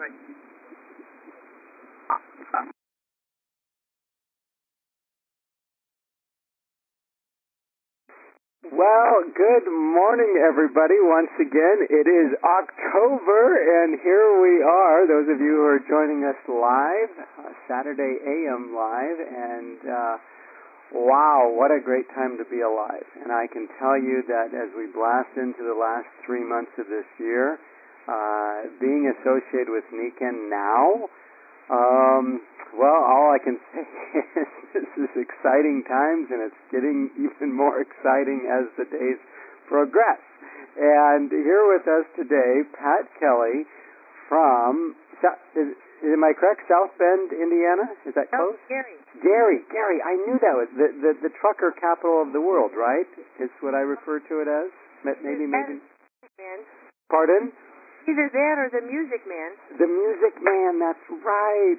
Well, good morning, everybody. Once again, it is October, and here we are, those of you who are joining us live, Saturday AM live, and wow, what a great time to be alive. And I can tell you that as we blast into the last 3 months of this year, being associated with Nikken now, well, all I can say is this is exciting times, and it's getting even more exciting as the days progress. And here with us today, Pat Kelly from, am I correct, South Bend, Indiana? Is that close? Gary. Gary, I knew that was the trucker capital of the world, right? Is what I refer to it as? Maybe. Pardon? Either that or the Music Man. The Music Man, that's right.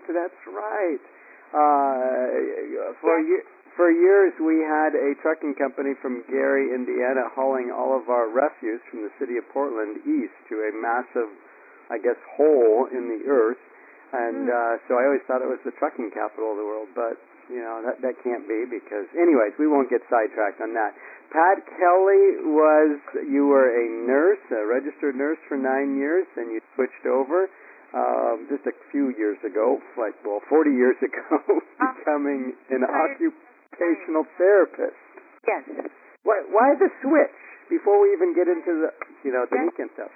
For years we had a trucking company from Gary, Indiana, hauling all of our refuse from the city of Portland east to a massive, I guess, hole in the earth. And so I always thought it was the trucking capital of the world, but that can't be because, anyways, we won't get sidetracked on that. Pat Kelly you were a nurse, a registered nurse for 9 years, and you switched over just a few years ago, 40 years ago, becoming an occupational therapist. Yes. Why the switch before we even get into the Nikken stuff?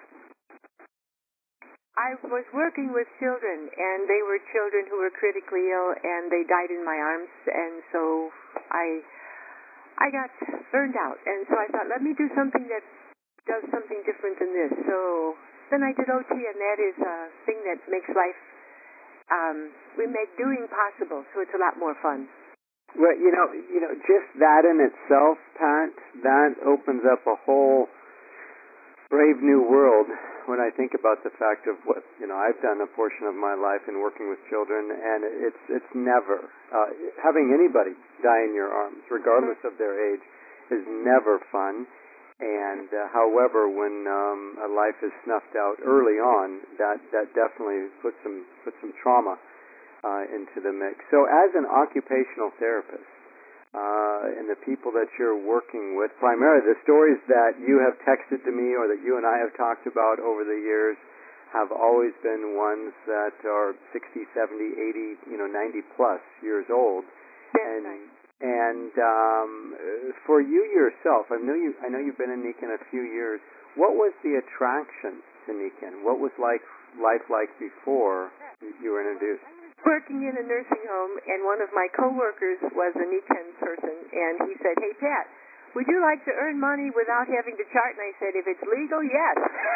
I was working with children, and they were children who were critically ill, and they died in my arms, and so I got burned out, and so I thought, let me do something that does something different than this. So then I did OT, and that is a thing that makes life, we make doing possible, so it's a lot more fun. Well, just that in itself, Pat, that opens up a whole brave new world when I think about the fact of what, I've done a portion of my life in working with children, and it's never, having anybody die in your arms, regardless of their age, is never fun. And however, when a life is snuffed out early on, that definitely puts some trauma into the mix. So as an occupational therapist, and the people that you're working with, primarily the stories that you have texted to me or that you and I have talked about over the years have always been ones that are 60, 70, 80, 90 plus years old. And for you yourself, I know you've been in Nikken a few years. What was the attraction to Nikken? What was life like before you were introduced? Working in a nursing home, and one of my coworkers was a Nikken person, and he said, "Hey, Pat, would you like to earn money without having to chart?" And I said, "If it's legal, yes."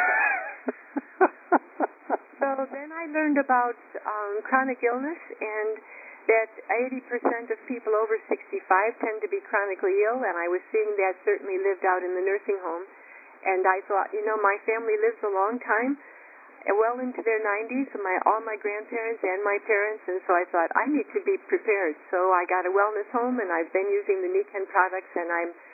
So then I learned about chronic illness, and that 80% of people over 65 tend to be chronically ill, and I was seeing that certainly lived out in the nursing home. And I thought, my family lives a long time, well into their 90s, all my grandparents and my parents, and so I thought, I need to be prepared. So I got a wellness home, and I've been using the Nikken products, and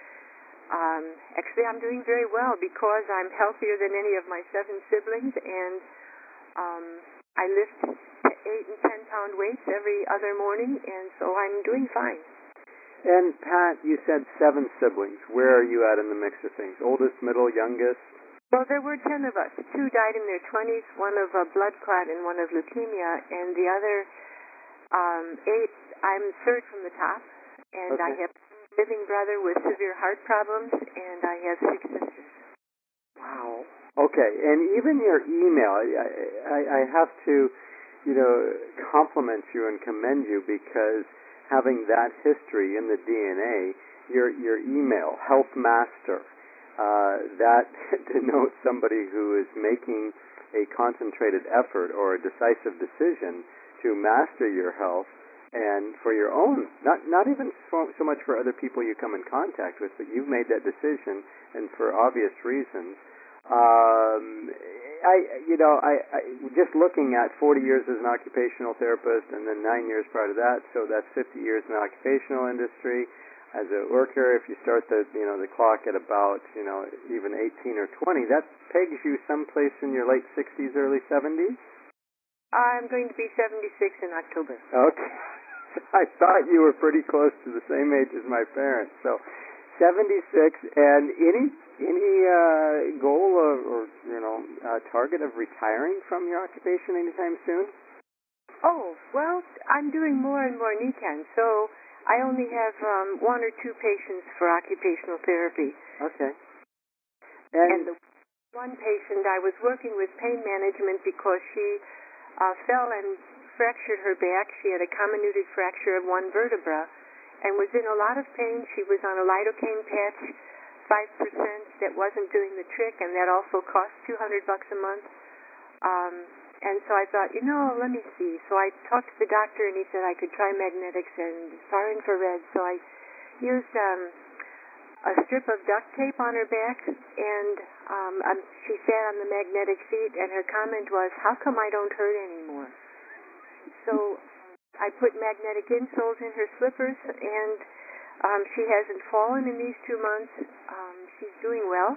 I'm doing very well because I'm healthier than any of my 7 siblings, and I lift 8 and 10-pound weights every other morning, and so I'm doing fine. And Pat, you said 7 siblings. Where are you at in the mix of things? Oldest, middle, youngest? Well, there were 10 of us. 2 died in their 20s, one of a blood clot and one of leukemia, and the other 8, I'm third from the top, and okay. I have a living brother with severe heart problems, and I have 6 sisters. Wow. Okay, and even your email, I have to, compliment you and commend you because having that history in the DNA, your email, Health Master, that denotes somebody who is making a concentrated effort or a decisive decision to master your health and for your own, not even so much for other people you come in contact with, but you've made that decision, and for obvious reasons. I just looking at 40 years as an occupational therapist and then 9 years prior to that, so that's 50 years in the occupational industry. As a worker, if you start the clock at about even 18 or 20, that pegs you someplace in your late 60s, early 70s. I'm going to be 76 in October. Okay. I thought you were pretty close to the same age as my parents. So, 76, and any goal or target of retiring from your occupation anytime soon? Oh, well, I'm doing more and more Nikken, so I only have one or two patients for occupational therapy. Okay. And the one patient, I was working with pain management because she fell and fractured her back. She had a comminuted fracture of one vertebra and was in a lot of pain. She was on a lidocaine patch, 5%, that wasn't doing the trick, and that also cost $200 a month. And so I thought, let me see. So I talked to the doctor, and he said I could try magnetics and far infrared. So I used a strip of duct tape on her back, and she sat on the magnetic feet, and her comment was, "How come I don't hurt anymore?" So I put magnetic insoles in her slippers, and she hasn't fallen in these 2 months. She's doing well.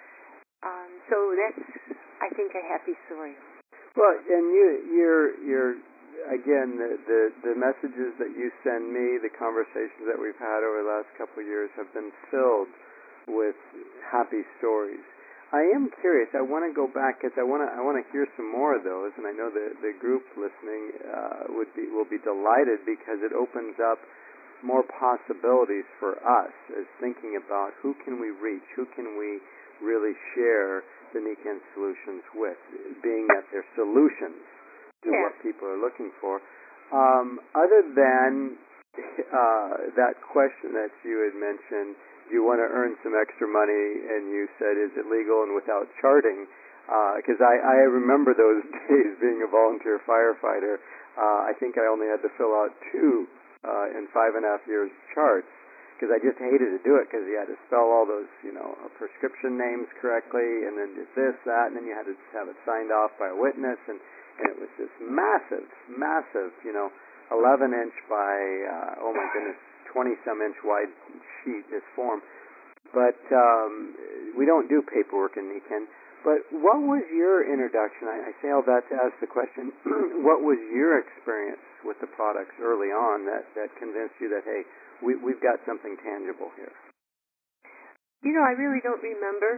So that's, I think, a happy story. Well, and you're again, the messages that you send me, the conversations that we've had over the last couple of years have been filled with happy stories. I am curious. I want to go back because I want to hear some more of those, and I know the group listening will be delighted because it opens up more possibilities for us as thinking about who can we reach, who can we really share the Nikken solutions with, being that they're solutions to what people are looking for. Other than that question that you had mentioned, you want to earn some extra money, and you said, is it legal and without charting? Because I remember those days being a volunteer firefighter. I think I only had to fill out 2 in 5.5 years charts, because I just hated to do it because you had to spell all those, prescription names correctly, and then this, that, and then you had to have it signed off by a witness, and it was this massive, 11-inch by, 20-some inch wide sheet, this form. But we don't do paperwork in Nikken. But what was your introduction? I say all that to ask the question, what was your experience with the products early on that convinced you that, hey, we've got something tangible here? I really don't remember.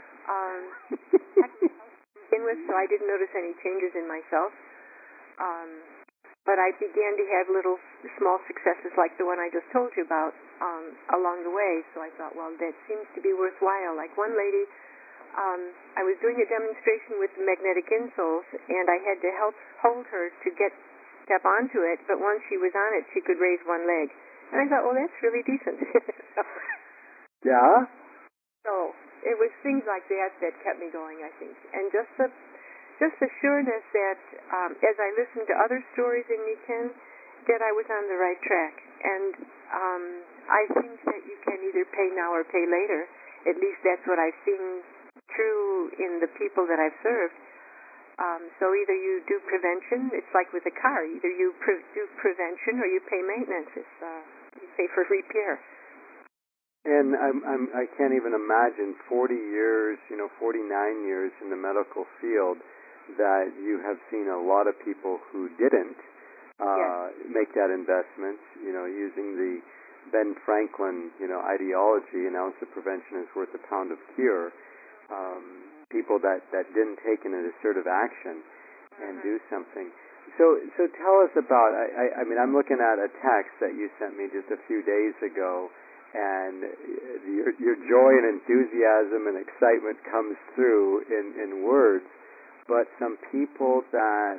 Begin with, so I didn't notice any changes in myself. But I began to have little small successes like the one I just told you about along the way. So I thought, well, that seems to be worthwhile. Like one lady, I was doing a demonstration with the magnetic insoles, and I had to help hold her to step onto it. But once she was on it, she could raise one leg. And I thought, well, that's really decent. Yeah? So it was things like that kept me going, I think. And just the sureness that as I listened to other stories in Nikken, that I was on the right track. And I think that you can either pay now or pay later. At least that's what I've seen true in the people that I've served. So either you do prevention, it's like with a car, either you do prevention or you pay maintenance. You pay for repair. And I can't even imagine 40 years, 49 years in the medical field that you have seen a lot of people who didn't make that investment, using the Ben Franklin, ideology, an ounce of prevention is worth a pound of cure. People that didn't take an assertive action and do something. So tell us about, I mean, I'm looking at a text that you sent me just a few days ago, and your joy and enthusiasm and excitement comes through in words, but some people that,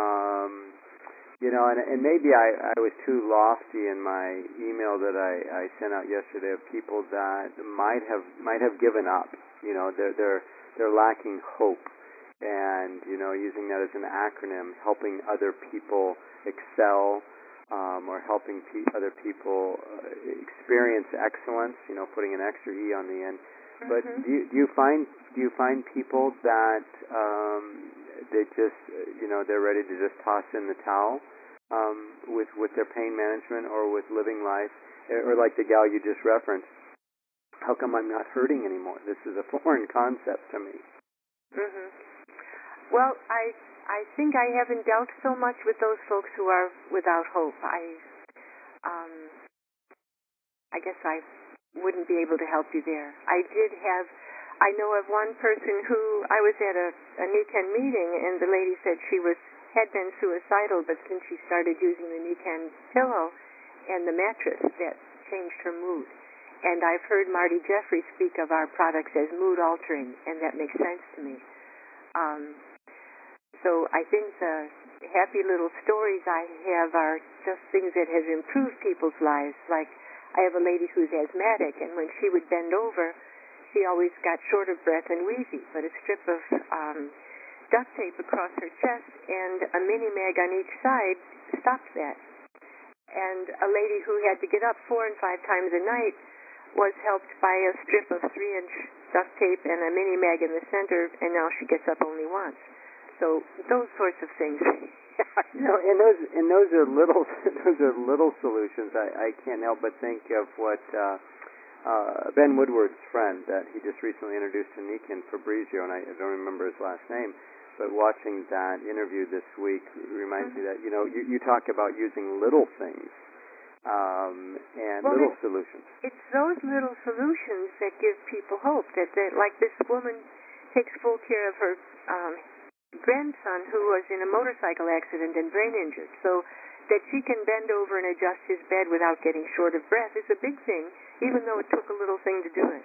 and maybe I was too lofty in my email that I sent out yesterday of people that might have given up. They're lacking hope, and using that as an acronym, helping other people excel, or helping other people experience excellence. Putting an extra E on the end. But do you find people that they just they're ready to just toss in the towel with their pain management or with living life, or like the gal you just referenced? How come I'm not hurting anymore? This is a foreign concept to me. Well, I think I haven't dealt so much with those folks who are without hope. I guess I wouldn't be able to help you there. I know of one person who, I was at a Nikan meeting, and the lady said she had been suicidal, but since she started using the Nikan pillow and the mattress, that changed her mood. And I've heard Marty Jeffrey speak of our products as mood altering, and that makes sense to me. So I think the happy little stories I have are just things that have improved people's lives. Like, I have a lady who's asthmatic, and when she would bend over, she always got short of breath and wheezy, but a strip of duct tape across her chest and a mini mag on each side stopped that. And a lady who had to get up 4 and 5 times a night was helped by a strip of 3-inch duct tape and a mini mag in the center, and now she gets up only once. So those sorts of things. and those are little solutions. I can't help but think of what Ben Woodward's friend that he just recently introduced to Nikan, Fabrizio, and I don't remember his last name, but watching that interview this week reminds me that, you talk about using little things and little solutions. It's those little solutions that give people hope, that like this woman takes full care of her grandson who was in a motorcycle accident and brain injured, so that she can bend over and adjust his bed without getting short of breath is a big thing, even though it took a little thing to do it.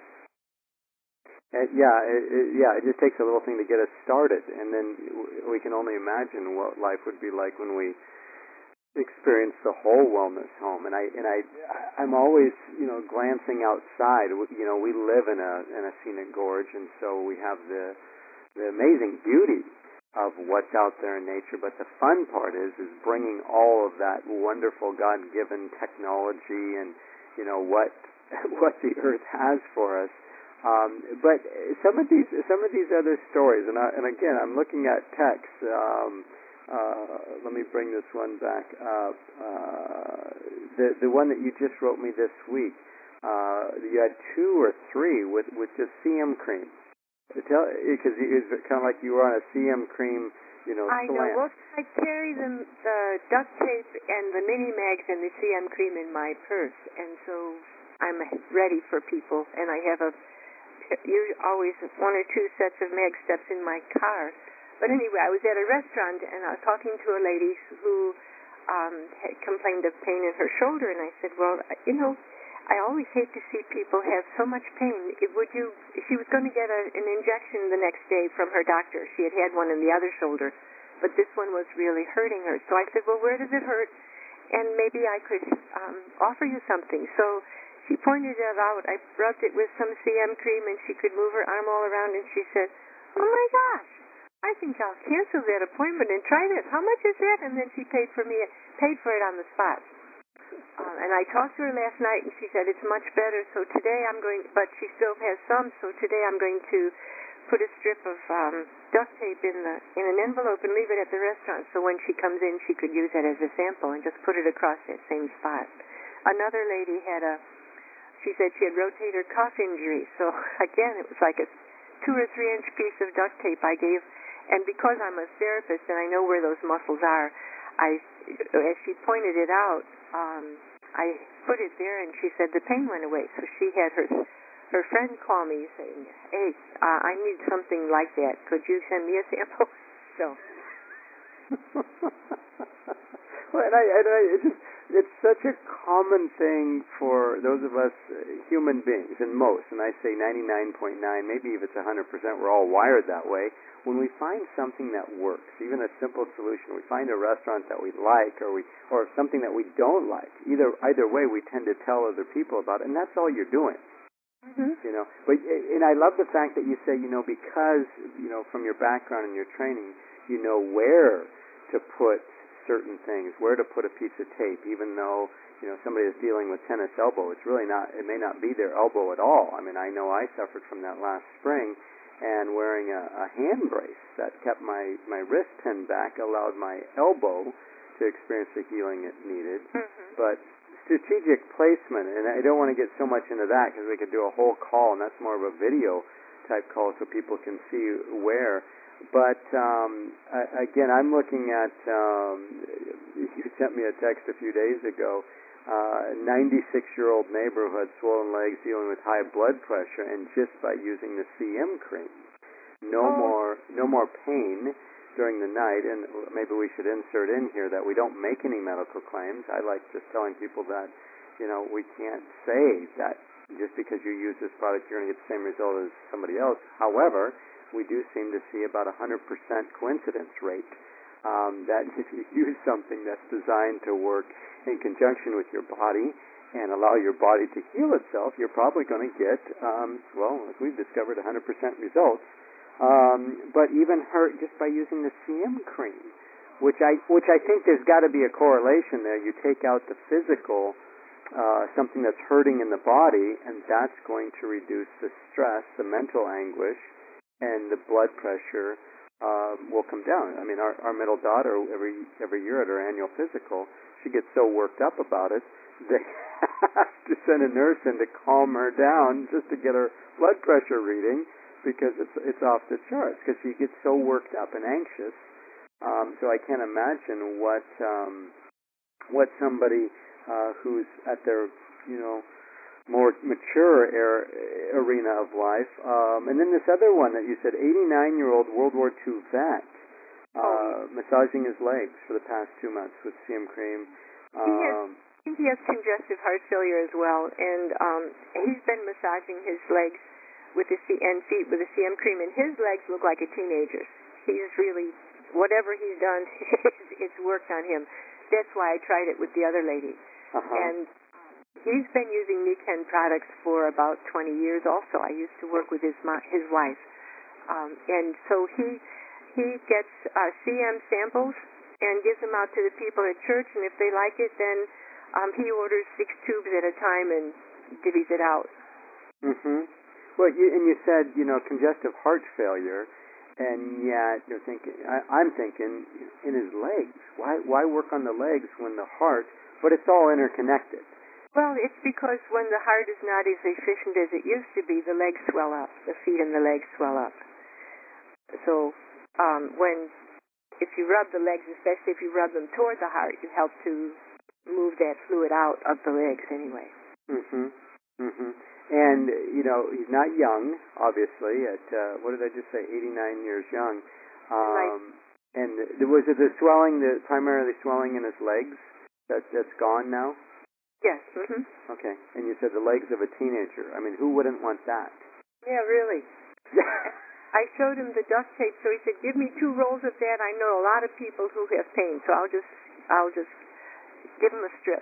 It just takes a little thing to get us started, and then we can only imagine what life would be like when we experience the whole wellness home. And I'm always, glancing outside. We live in a scenic gorge, and so we have the amazing beauty of what's out there in nature, but the fun part is bringing all of that wonderful God-given technology and what the earth has for us. But some of these other stories, and again, I'm looking at text. Let me bring this one back up. The one that you just wrote me this week. You had 2 or 3 with just CM cream. Because it's kind of like you were on a CM cream, I know. Well, I carry the duct tape and the mini mags and the CM cream in my purse, and so I'm ready for people. And I have always 1 or 2 sets of mag steps in my car. But anyway, I was at a restaurant and I was talking to a lady who had complained of pain in her shoulder, and I said, well, I always hate to see people have so much pain. She was going to get an injection the next day from her doctor. She had one in the other shoulder, but this one was really hurting her. So I said, well, where does it hurt? And maybe I could offer you something. So she pointed it out. I rubbed it with some CM cream, and she could move her arm all around, and she said, oh my gosh, I think I'll cancel that appointment and try this. How much is that? And then she paid for it on the spot. And I talked to her last night, and she said it's much better. So today but she still has some. So today I'm going to put a strip of duct tape in an envelope and leave it at the restaurant. So when she comes in, she could use it as a sample and just put it across that same spot. Another lady she said she had rotator cuff injury. So again, it was like a 2 or 3 inch piece of duct tape I gave. And because I'm a therapist and I know where those muscles are, as she pointed it out, I put it there, and she said the pain went away. So she had her friend call me saying, hey, I need something like that. Could you send me a sample? So. Well, it's such a common thing for those of us human beings, and I say 99.9, maybe if it's 100%, we're all wired that way. When we find something that works, even a simple solution, we find a restaurant that we like, or something that we don't like. Either way, we tend to tell other people about it, and that's all you're doing. Mm-hmm. But I love the fact that you say, because from your background and your training, you know where to put certain things, where to put a piece of tape, even though somebody is dealing with tennis elbow. It's really not. It may not be their elbow at all. I mean, I know I suffered from that last spring. And wearing a hand brace that kept my wrist pinned back allowed my elbow to experience the healing it needed. Mm-hmm. But strategic placement, and I don't want to get so much into that because we could do a whole call, and that's more of a video type call so people can see where. But again, I'm looking at. You sent me a text a few days ago. 96-year-old neighbor who had swollen legs, dealing with high blood pressure, and just by using the CM cream, no more pain during the night. And maybe we should insert in here that we don't make any medical claims. I like just telling people that, we can't say that just because you use this product you're going to get the same result as somebody else. However, we do seem to see about 100% coincidence rate, that if you use something that's designed to work in conjunction with your body and allow your body to heal itself, you're probably going to get, as we've discovered, 100% results. But even just by using the CM cream, which I think there's got to be a correlation there. You take out the physical, something that's hurting in the body, and that's going to reduce the stress, the mental anguish, and the blood pressure will come down. I mean, our middle daughter, every year at her annual physical, she gets so worked up about it, they have to send a nurse in to calm her down just to get her blood pressure reading, because it's off the charts, because she gets so worked up and anxious. So I can't imagine what somebody who's at their more mature arena of life. And then this other one that you said, 89-year-old World War II vet, massaging his legs for the past 2 months with CM cream. He has congestive heart failure as well, and he's been massaging his legs with the feet with the CM cream, and his legs look like a teenager's. He's really, whatever he's done, it's worked on him. That's why I tried it with the other lady. And he's been using Nikken products for about 20 years also. I used to work with his wife. And so he gets CM samples and gives them out to the people at church, and if they like it, then he orders 6 tubes at a time and divvies it out. Mm-hmm. Well, you said, congestive heart failure, and yet you're thinking, I'm thinking, in his legs. Why work on the legs when the heart, but it's all interconnected. Well, it's because when the heart is not as efficient as it used to be, the legs swell up. The feet and the legs swell up. So if you rub the legs, especially if you rub them toward the heart, you help to move that fluid out of the legs anyway. Mm-hmm. Mm-hmm. And, he's not young, obviously, at, what did I just say, 89 years young. And was it the swelling, primarily swelling in his legs that's gone now? Yes. Mm-hmm. Okay. And you said the legs of a teenager. I mean, who wouldn't want that? Yeah, really. I showed him the duct tape, so he said, "Give me 2 rolls of that. I know a lot of people who have pain, so I'll just give him a strip."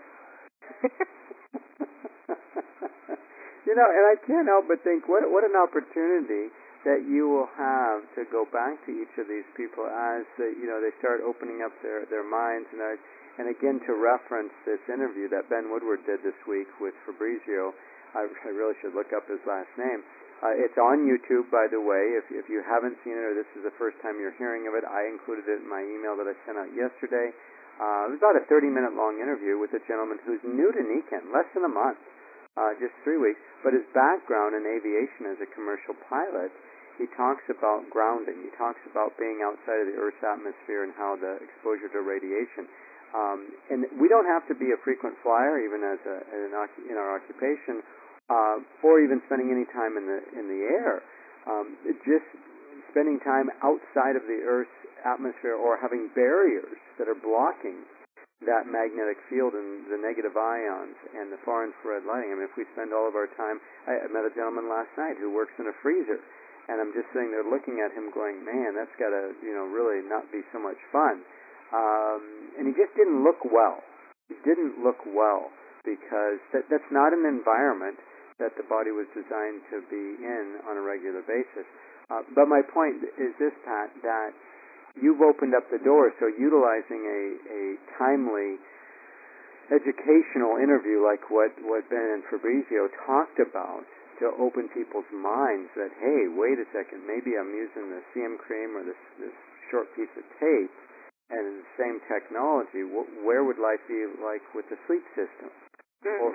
And I can't help but think, what an opportunity that you will have to go back to each of these people as they start opening up their minds, and again, to reference this interview that Ben Woodward did this week with Fabrizio. I really should look up his last name. It's on YouTube, by the way. If you haven't seen it, or this is the first time you're hearing of it, I included it in my email that I sent out yesterday. It was about a 30-minute long interview with a gentleman who's new to Nikken, less than a month, just 3 weeks. But his background in aviation as a commercial pilot, he talks about grounding. He talks about being outside of the Earth's atmosphere and how the exposure to radiation. And we don't have to be a frequent flyer, even in our occupation, or even spending any time in the air. Just spending time outside of the Earth's atmosphere, or having barriers that are blocking that magnetic field and the negative ions and the far infrared lighting. I mean, if we spend all of our time, I met a gentleman last night who works in a freezer, and I'm just sitting there looking at him going, man, that's got to, really not be so much fun. And he just didn't look well. He didn't look well because that's not an environment that the body was designed to be in on a regular basis. But my point is this, Pat, that you've opened up the door, so utilizing a timely educational interview like what Ben and Fabrizio talked about to open people's minds that, hey, wait a second, maybe I'm using the CM cream or this short piece of tape and the same technology. Where would life be like with the sleep system? Mm-hmm.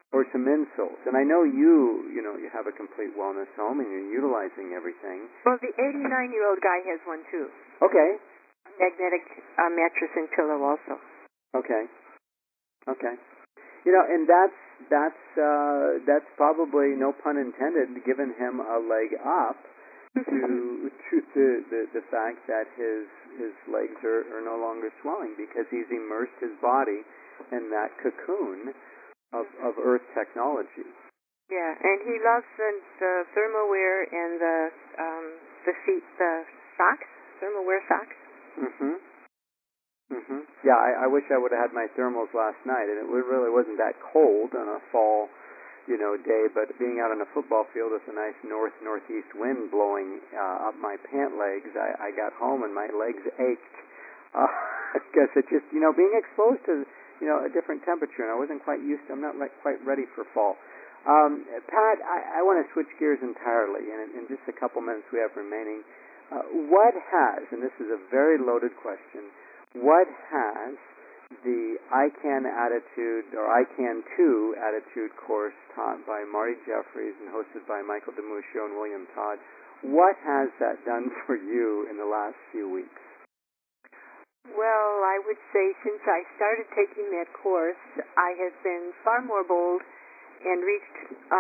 or some insoles. And I know you have a complete wellness home and you're utilizing everything. Well, the 89-year-old guy has one too. Okay. A magnetic mattress and pillow also. Okay. Okay. And that's probably, no pun intended, given him a leg up to the fact that his legs are no longer swelling because he's immersed his body in that cocoon of Earth technology. Yeah, and he loves the thermalwear and the socks, thermalwear socks. Mhm. Mhm. Yeah, I wish I would have had my thermals last night, and it really wasn't that cold on a fall, day. But being out on a football field with a nice northeast wind blowing up my pant legs, I got home and my legs ached. I guess it just, being exposed to a different temperature, and I wasn't quite used to. I'm not quite ready for fall. Pat, I want to switch gears entirely, and in just a couple minutes we have remaining. What has, and this is a very loaded question, what has the I Can Attitude, or I Can Too Attitude course taught by Marty Jeffries and hosted by Michael DeMuccio and William Todd, what has that done for you in the last few weeks? Well, I would say since I started taking that course, I have been far more bold and reached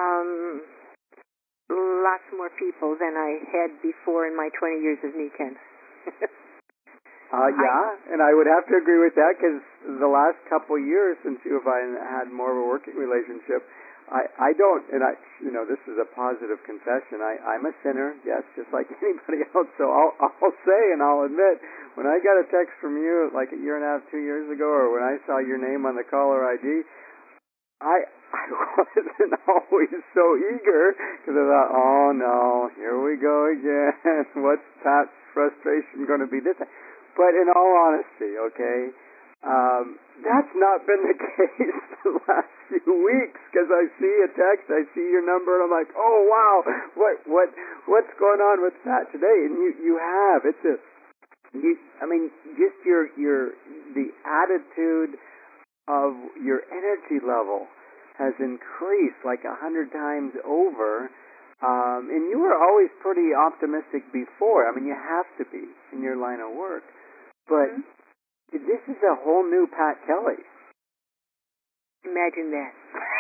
lots more people than I had before in my 20 years of knee tennis. And I would have to agree with that because the last couple years since you and I had more of a working relationship, I don't, and this is a positive confession. I'm a sinner, yes, just like anybody else. So I'll say and I'll admit, when I got a text from you like a year and a half, 2 years ago, or when I saw your name on the caller ID, I wasn't always so eager because I thought, oh no, here we go again. What's Pat's frustration going to be this time? But in all honesty, okay, that's not been the case the last few weeks because I see a text, I see your number, and I'm like, oh wow, what's going on with Pat today? And you have just the attitude of your energy level has increased like 100 times over. And you were always pretty optimistic before. I mean, you have to be in your line of work. But this is a whole new Pat Kelly. Imagine that.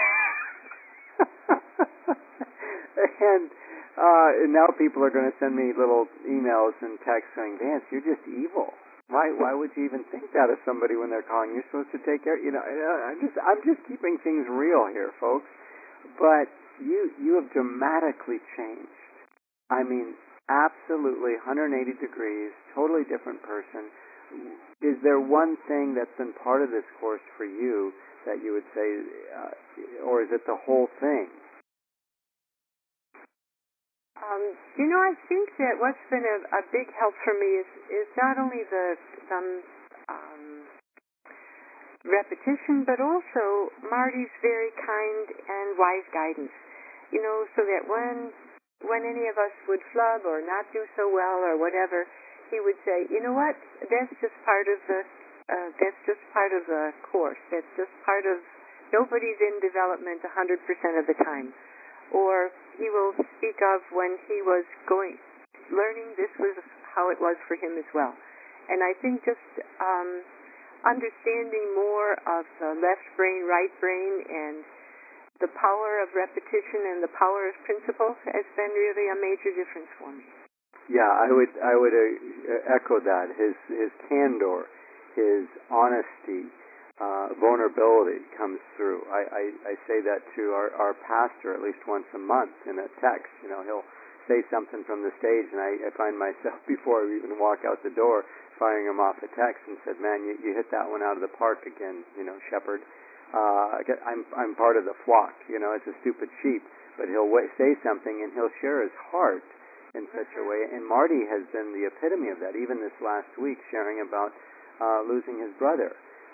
And now people are going to send me little emails and texts saying, Vance, you're just evil. Why would you even think that of somebody when they're calling? You're supposed to take care. I'm just keeping things real here, folks. But you have dramatically changed. I mean, absolutely 180 degrees, totally different person. Is there one thing that's been part of this course for you that you would say, or is it the whole thing? I think that what's been a big help for me is not only some repetition, but also Marty's very kind and wise guidance. So that when any of us would flub or not do so well or whatever, he would say, you know what, that's just part of the course. That's just part of, nobody's in development 100% of the time. Or he will speak of when he was learning, this was how it was for him as well. And I think just understanding more of the left brain, right brain, and the power of repetition and the power of principle has been really a major difference for me. Yeah, I would echo that. His candor, his honesty, vulnerability comes through. I say that to our pastor at least once a month in a text. He'll say something from the stage, and I find myself, before I even walk out the door, firing him off a text and said, man, you hit that one out of the park again, shepherd. I'm part of the flock, it's a stupid sheep, but he'll say something and he'll share his heart in such a way. And Marty has been the epitome of that, even this last week, sharing about losing his brother,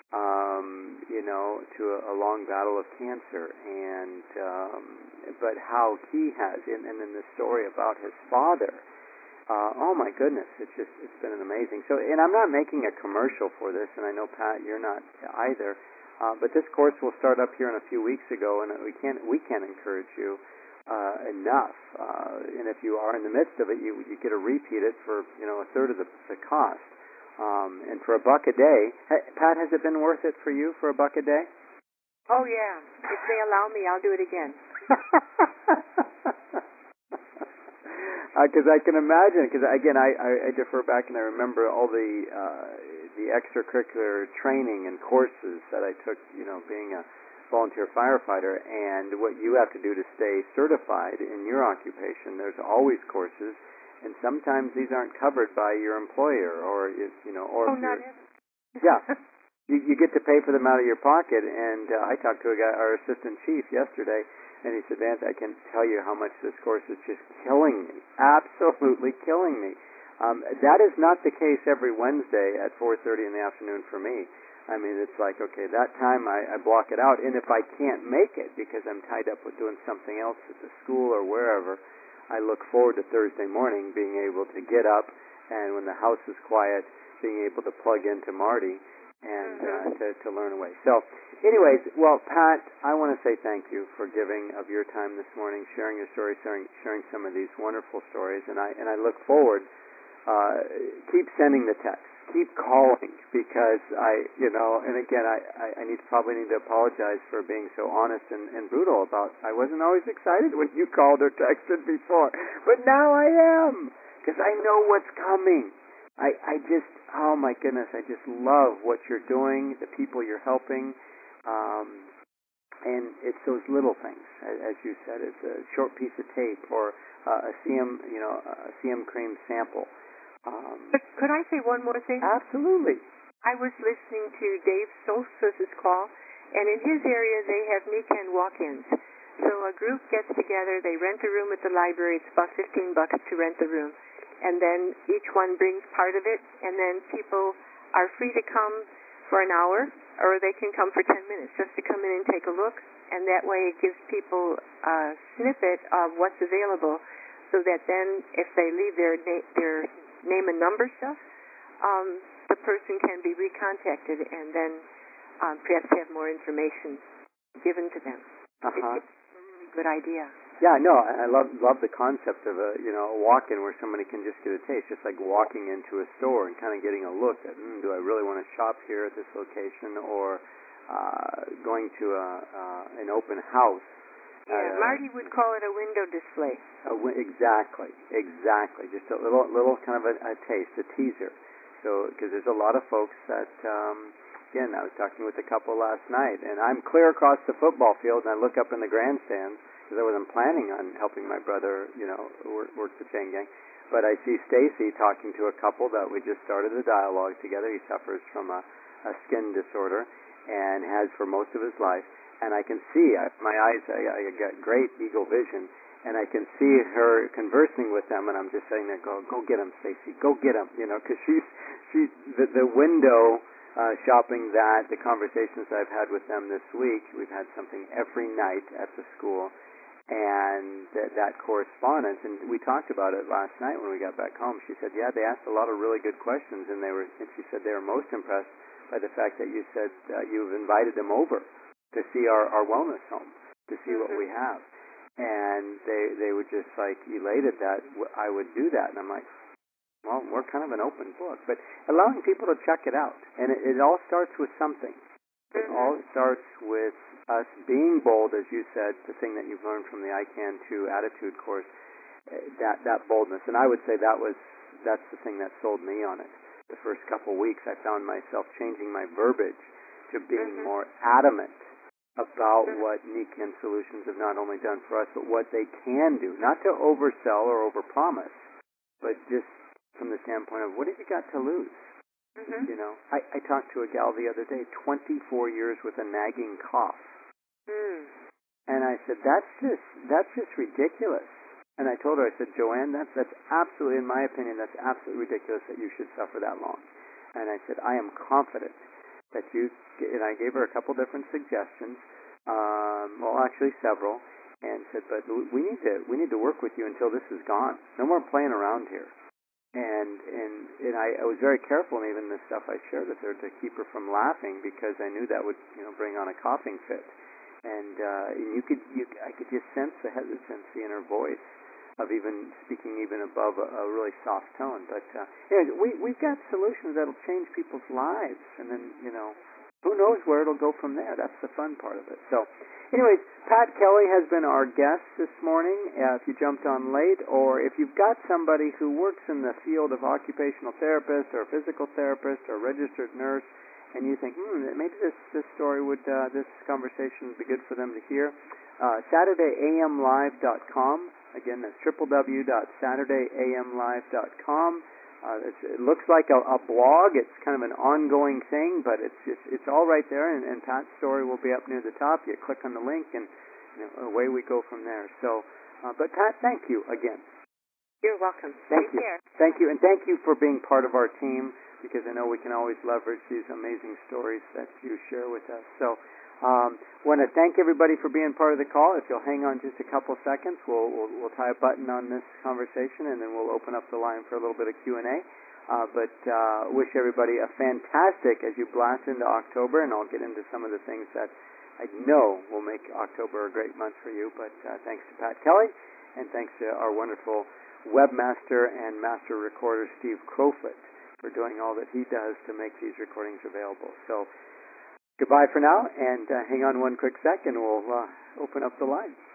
to a long battle of cancer, and but how he has, and then the story about his father. Oh my goodness, it's been an amazing. So, and I'm not making a commercial for this, and I know Pat, you're not either. But this course will start up here in a few weeks ago, and we can't encourage you enough. And if you are in the midst of it, you get to repeat it for a third of the cost. And for $1 a day, Pat, has it been worth it for you for $1 a day? Oh yeah, if they allow me, I'll do it again. Because I can imagine. Because again, I defer back and I remember all the extracurricular training and courses that I took. Being a volunteer firefighter, and what you have to do to stay certified in your occupation. There's always courses, and sometimes these aren't covered by your employer, or not ever. Yeah. You get to pay for them out of your pocket, and I talked to a guy, our assistant chief, yesterday, and he said, Vance, I can tell you how much this course is just killing me, absolutely killing me. That is not the case every Wednesday at 4:30 in the afternoon for me. I mean, it's like, okay, that time I block it out, and if I can't make it because I'm tied up with doing something else at the school or wherever, I look forward to Thursday morning being able to get up, and when the house is quiet, being able to plug into Marty and to learn away. So, anyways, well, Pat, I want to say thank you for giving of your time this morning, sharing your story, sharing some of these wonderful stories, and I look forward. Keep sending the text, keep calling, because and again, I probably need to apologize for being so honest and brutal about. I wasn't always excited when you called or texted before, but now I am, because I know what's coming. I just, oh my goodness, I just love what you're doing, the people you're helping, and it's those little things, as you said. It's a short piece of tape or a CM cream sample. But could I say one more thing? Absolutely. I was listening to Dave Solstice's call, and in his area they have weekend walk-ins. So a group gets together, they rent a room at the library. It's about $15 to rent the room. And then each one brings part of it, and then people are free to come for an hour, or they can come for 10 minutes just to come in and take a look. And that way it gives people a snippet of what's available, so that then if they leave their name and number stuff, the person can be recontacted and then perhaps have more information given to them. It's a really good idea. Yeah, no, I love the concept of a walk-in where somebody can just get a taste, just like walking into a store and kind of getting a look at, do I really want to shop here at this location, or going to an open house. Yeah, Marty would call it a window display. Exactly. Just a little kind of a taste, a teaser. So, because there's a lot of folks that, again, I was talking with a couple last night, and I'm clear across the football field, and I look up in the grandstands, because I wasn't planning on helping my brother, work the chain gang. But I see Stacy talking to a couple that we just started a dialogue together. He suffers from a skin disorder and has for most of his life. And I can see, my eyes, I got great eagle vision, and I can see her conversing with them, and I'm just saying there, go get him, Stacy, go get him, because she's the window shopping that, the conversations I've had with them this week, we've had something every night at the school, and that correspondence, and we talked about it last night when we got back home. She said, yeah, they asked a lot of really good questions, and she said they were most impressed by the fact that you said you've invited them over to see our wellness home, to see what we have. And they were just like elated that I would do that. And I'm like, well, we're kind of an open book. But allowing people to check it out. And it all starts with something. It all starts with us being bold, as you said, the thing that you've learned from the I Can Too attitude course, that boldness. And I would say that's the thing that sold me on it. The first couple weeks, I found myself changing my verbiage to being more adamant about what Nikan Solutions have not only done for us, but what they can do. Not to oversell or overpromise, but just from the standpoint of, what have you got to lose? I talked to a gal the other day, 24 years with a nagging cough. And I said, that's just ridiculous. And I told her, I said, Joanne, that's absolutely, in my opinion, that's absolutely ridiculous that you should suffer that long. And I said, I am confident that and I gave her a couple different suggestions, well, actually several, and said, but we need to work with you until this is gone. No more playing around here. and I was very careful in even the stuff I shared with her to keep her from laughing, because I knew that would bring on a coughing fit, and I could just sense the hesitancy in her voice of even speaking even above a really soft tone. But anyways, we've got solutions that'll change people's lives, and then who knows where it'll go from there. That's the fun part of it. So anyways, Pat Kelly has been our guest this morning. If you jumped on late, or if you've got somebody who works in the field of occupational therapist or physical therapist or registered nurse, and you think, maybe this story would, this conversation would be good for them to hear, SaturdayAMLive.com. Again, that's www.SaturdayAMLive.com. It looks like a blog. It's kind of an ongoing thing, but it's all right there, and Pat's story will be up near the top. You click on the link, and away we go from there. So, but Pat, thank you again. You're welcome. Thank you. Care. Thank you, and thank you for being part of our team, because I know we can always leverage these amazing stories that you share with us. So, want to thank everybody for being part of the call. If you'll hang on just a couple seconds, we'll tie a button on this conversation, and then we'll open up the line for a little bit of Q&A. But wish everybody a fantastic as you blast into October, and I'll get into some of the things that I know will make October a great month for you. But thanks to Pat Kelly, and thanks to our wonderful webmaster and master recorder, Steve Crowfoot, for doing all that he does to make these recordings available. So goodbye for now, and hang on one quick sec, and we'll open up the line.